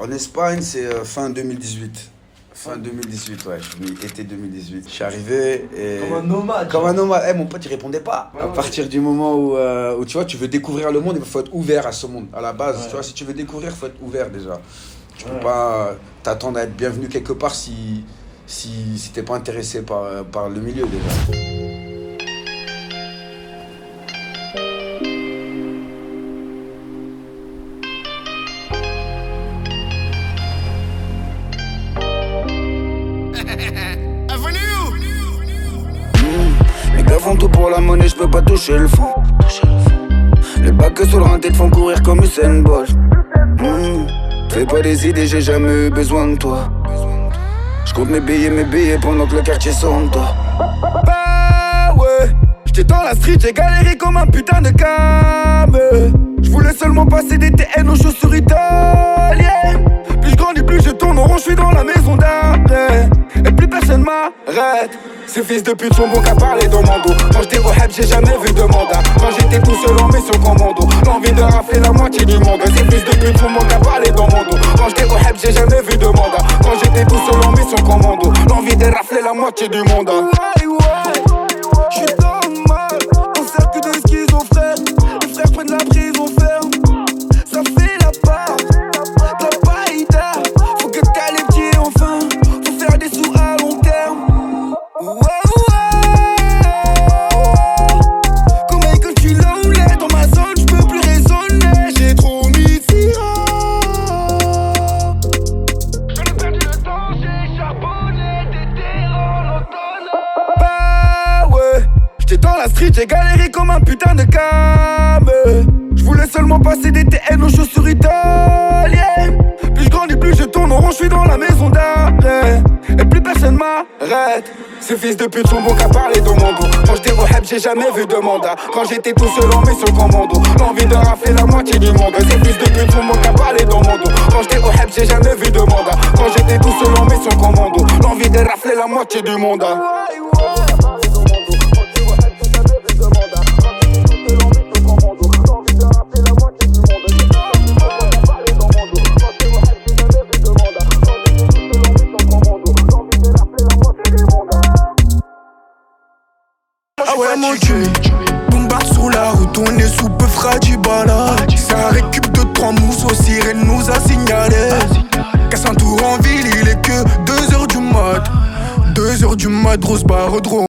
En Espagne, c'est fin 2018. Fin 2018, ouais, je suis venu été 2018. Je suis arrivé et... Comme un nomade. Comme un nomade. Mon pote, il répondait pas. Ouais, à partir du moment où tu vois, tu veux découvrir le monde, il faut être ouvert à ce monde. À la base, tu vois, si tu veux découvrir, il faut être ouvert déjà. Tu peux pas t'attendre à être bienvenu quelque part si t'es pas intéressé par le milieu déjà. Les gars font tout pour la monnaie, je peux pas toucher le fond. Les bacs sur le rinté te font courir comme Usain Bolt. Fais pas des idées, j'ai jamais eu besoin de toi. Je compte mes billets pendant que le quartier sonne toi. Bah ouais, j'étais dans la street, j'ai galéré comme un putain de cam. Je voulais seulement passer des TN aux chaussures italiennes. Plus je grandis, plus je tourne en rond, je suis dans la maison d'arrêt. Et plus personne m'arrête. Ces fils de pute sont bons qu'à parler dans mon dos. Quand j'étais au heb, j'ai jamais vu de mandat. Quand j'étais tout seul en mission commando, l'envie de rafler la moitié du monde. Ces fils de pute sont bons qu'à parler dans mon dos. Quand j'étais au heb, j'ai jamais vu de mandat. Quand j'étais tout seul en mission commando, l'envie de rafler la moitié du monde. J'suis dans le mal, on sert que de schizophrènes. Les frères prennent la prison ferme, ça fait la part. T'as pas idée, faut que t'as les pieds enfin. Faut faire des sous à long terme. Comme Michael, tu l'enlèves dans ma zone, j'peux plus raisonner. J'ai trop mis de sirop. J'en ai perdu le temps, j'ai charbonné des terrains en automne. Bah ouais, j'étais dans la street, j'ai galéré comme un putain de cam. J'voulais seulement passer des TN aux chaussures italiennes. Plus je grandis, plus je tourne en rond, j'suis dans la maison d'arrêt. Et plus personne m'arrête. Ces fils de pute sont bons qu'à parler dans mon dos. Quand j'étais au heb, j'ai jamais vu de mandat. Quand j'étais tout seul en mission commando, l'envie de rafler la moitié du monde. Ces fils de pute sont bons qu'à parler dans mon dos. Quand j'étais au heb, j'ai jamais vu de mandat. Quand j'étais tout seul en mission commando, l'envie de rafler la moitié du monde. Ah ouais mon Dieu, bombarde sur la route, on est sous peu Fragibala. Ça récup de 3 mousses aux sirènes nous a signalé. Casse un tour en ville, il est que 2h du mat. 2h du mat, grosse barre